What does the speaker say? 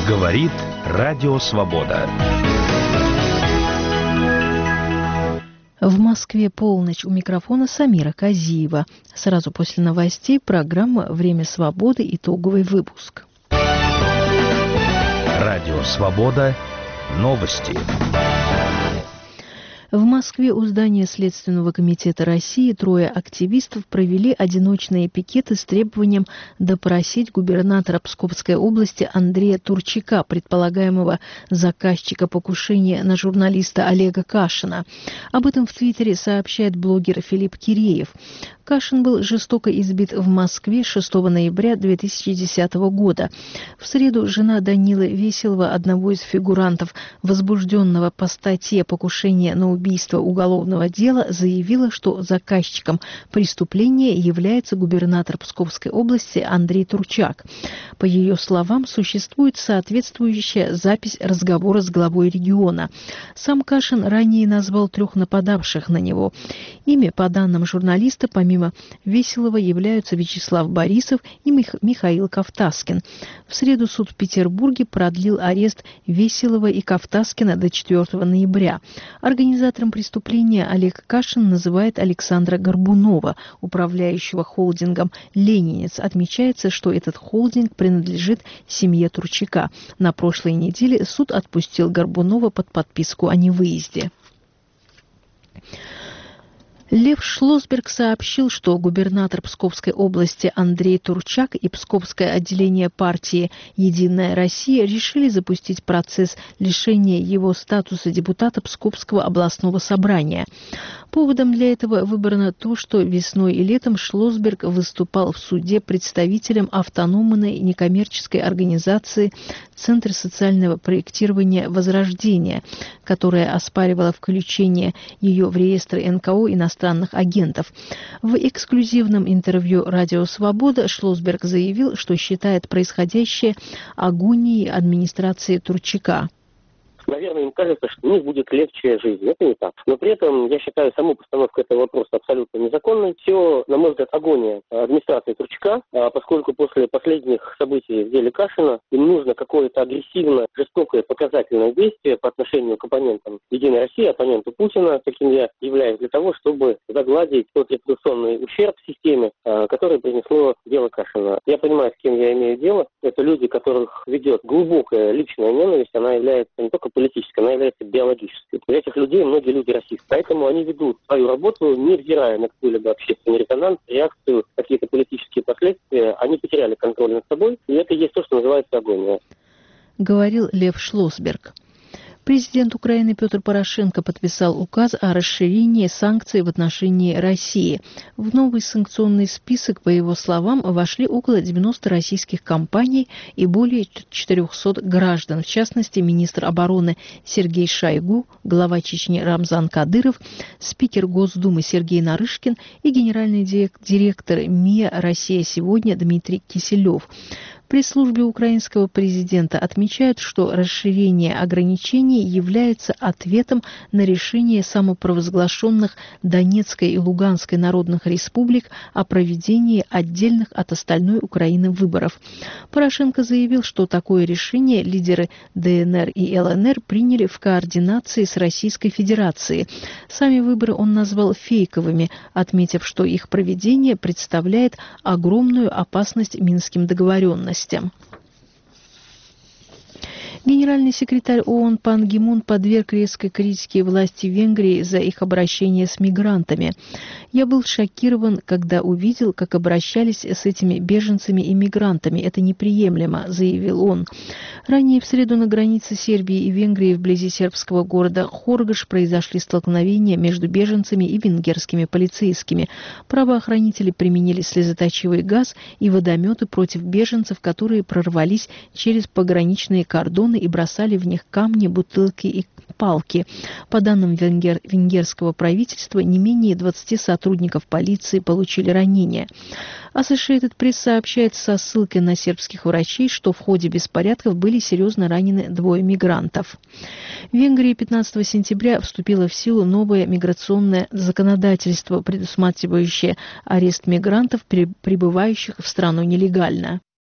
Говорит Радио Свобода. В Москве полночь. У микрофона Самира Казиева. Сразу после новостей программа «Время свободы». Итоговый выпуск. Радио Свобода. Новости. В Москве у здания Следственного комитета России трое активистов провели одиночные пикеты с требованием допросить губернатора Псковской области Андрея Турчака, предполагаемого заказчика покушения на журналиста Олега Кашина. Об этом в Твиттере сообщает блогер Филипп Киреев. Кашин был жестоко избит в Москве 6 ноября 2010 года. В среду жена Данилы Веселова, одного из фигурантов возбужденного по статье «Покушение на убийство» уголовного дела, заявила, что заказчиком преступления является губернатор Псковской области Андрей Турчак. По ее словам, существует соответствующая запись разговора с главой региона. Сам Кашин ранее назвал трех нападавших на него. Ими, по данным журналиста, помимо Веселова являются Вячеслав Борисов и Михаил Ковтаскин. В среду суд в Петербурге продлил арест Веселова и Ковтаскина до 4 ноября. Организатором преступления Олег Кашин называет Александра Горбунова, управляющего холдингом «Ленинец». Отмечается, что этот холдинг принадлежит семье Турчака. На прошлой неделе суд отпустил Горбунова под подписку о невыезде. Лев Шлосберг сообщил, что губернатор Псковской области Андрей Турчак и Псковское отделение партии «Единая Россия» решили запустить процесс лишения его статуса депутата Псковского областного собрания. Поводом для этого выбрано то, что весной и летом Шлосберг выступал в суде представителем автономной некоммерческой организации «Центр социального проектирования Возрождения», которая оспаривала включение ее в реестр НКО иностранных агентов. В эксклюзивном интервью «Радио Свобода» Шлосберг заявил, что считает происходящее агонией администрации Турчака. Наверное, им кажется, что у них будет легче жизнь. Это не так. Но при этом я считаю саму постановку этого вопроса абсолютно незаконной. Все, на мой взгляд, агония администрации Турчака, поскольку после последних событий в деле Кашина им нужно какое-то агрессивное, жестокое, показательное действие по отношению к оппонентам Единой России, оппоненту Путина, каким я являюсь, для того, чтобы загладить тот репутационный ущерб в системе, который принесло дело Кашина. Я понимаю, с кем я имею дело. Это люди, которых ведет глубокая личная ненависть. Она является не только политической, она является биологической. У этих людей многие люди расисты. Поэтому они ведут свою работу, невзирая на какой-либо общественный резонанс, реакцию, какие-то политические последствия. Они потеряли контроль над собой, и это и есть то, что называется агония. Говорил Лев Шлосберг. Президент Украины Петр Порошенко подписал указ о расширении санкций в отношении России. В новый санкционный список, по его словам, вошли около 90 российских компаний и более 400 граждан, в частности, министр обороны Сергей Шойгу, глава Чечни Рамзан Кадыров, спикер Госдумы Сергей Нарышкин и генеральный директор МИА «Россия сегодня» Дмитрий Киселев. В пресс-службе украинского президента отмечают, что расширение ограничений является ответом на решение самопровозглашенных Донецкой и Луганской народных республик о проведении отдельных от остальной Украины выборов. Порошенко заявил, что такое решение лидеры ДНР и ЛНР приняли в координации с Российской Федерацией. Сами выборы он назвал фейковыми, отметив, что их проведение представляет огромную опасность минским договоренностям. Генеральный секретарь ООН Пан Ги Мун подверг резкой критике власти Венгрии за их обращение с мигрантами. «Я был шокирован, когда увидел, как обращались с этими беженцами и мигрантами. Это неприемлемо», — заявил он. Ранее в среду на границе Сербии и Венгрии вблизи сербского города Хоргаш произошли столкновения между беженцами и венгерскими полицейскими. Правоохранители применили слезоточивый газ и водометы против беженцев, которые прорвались через пограничные кордоны и бросали в них камни, бутылки и палки. По данным венгерского правительства, не менее 20 сотрудников полиции получили ранения. Associated Press сообщает со ссылкой на сербских врачей, что в ходе беспорядков были серьезно ранены 2 мигрантов. В Венгрии 15 сентября вступило в силу новое миграционное законодательство, предусматривающее арест мигрантов, прибывающих в страну нелегально.